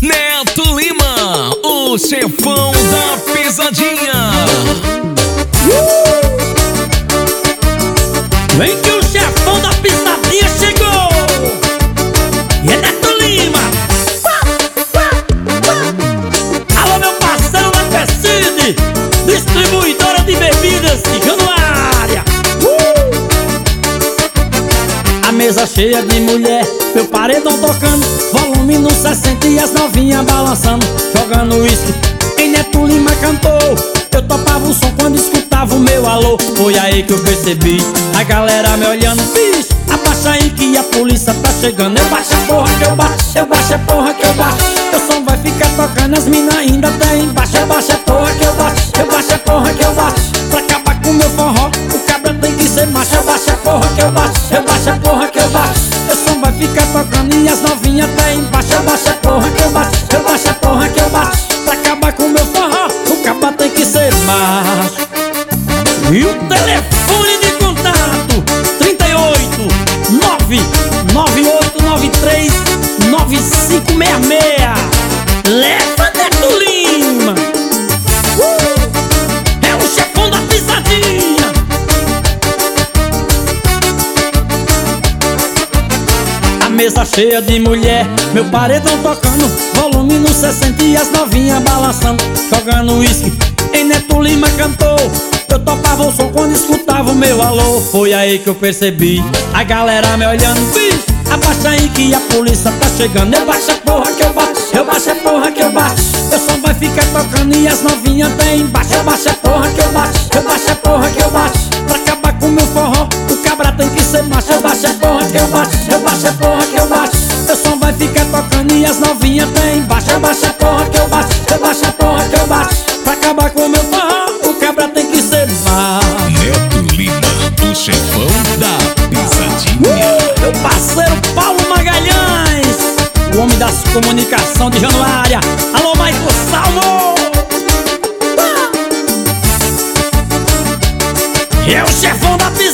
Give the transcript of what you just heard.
Neto Lima, o chefão da pisadinha. Vem que o chefão da pisadinha chegou. E é Neto Lima. Alô, meu parceiro da Pecide, distribuidora de bebidas de Januária. A mesa cheia de mulher, meu paredão tocando, volume no 60 e as novinhas balançando, jogando uísque. Em Neto Lima cantou, eu topava o som quando escutava o meu alô. Foi aí que eu percebi a galera me olhando. Bicho, abaixa aí que a polícia tá chegando. Eu baixo a porra que eu baixo, eu baixo a porra que eu baixo. Teu som vai ficar tocando, as minas ainda tem embaixo. Eu baixo a porra que eu baixo, eu baixo a porra que eu baixo. Pra acabar com o meu forró, o cabra tem que ser macho. Eu baixo a porra que eu baixo, eu baixo a porra que eu baixo. Teu som vai ficar tocando e as novinhas tá embaixo. Eu baixo a porra que eu baixo, eu baixo a porra que eu baixo. Pra acabar com o meu forró, o cabra tem que ser macho. E o telefone de contato 38 99893 9566. Leva Neto Lima. É o chefão da pisadinha. A mesa cheia de mulher, meu paredão tocando, volume no 60 e as novinhas balançando, jogando uísque. Em Neto Lima cantou, eu topava o som quando escutava o meu alô. Foi aí que eu percebi a galera me olhando. Bicho, abaixa aí que a polícia tá chegando. Eu baixo a porra que eu baixo, eu baixo a porra que eu baixo. Teu som vai ficar tocando e as novinhas tem embaixo. Eu baixo a porra que eu baixo, eu baixo a porra que eu baixo. Pra acabar com o meu forró, o cabra tem que ser macho. Eu baixo a porra que eu baixo, eu baixo a porra que eu baixo. Teu som vai ficar tocando e as novinhas tem embaixo. Eu baixo a porra que eu baixo, eu baixo a porra que eu baixo. Pra acabar com o meu forró, o cabra tem que ser macho. Neto Lima, o chefão da pisadinha. Meu parceiro Paulo Magalhães, o homem das comunicações de Januária. Alô, Michael Salmo. É o chefão da pisadinha.